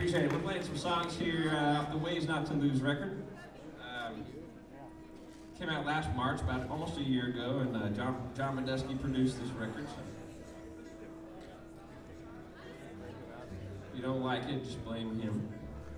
appreciate it. We're playing some songs here off the Ways Not to Lose record. Came out last March, about almost a year ago, and John Medeski produced this record. So if you don't like it, just blame him.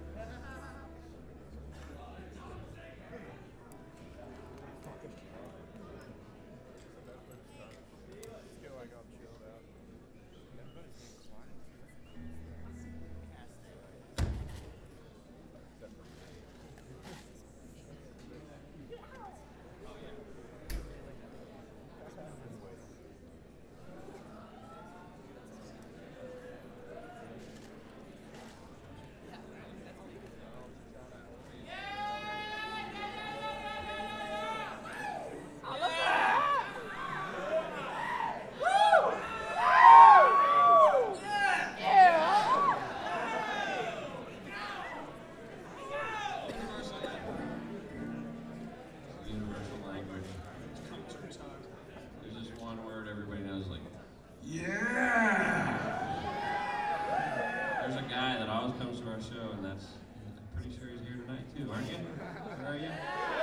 There's a guy that always comes to our show, and I'm pretty sure he's here tonight too, aren't you? Where are you?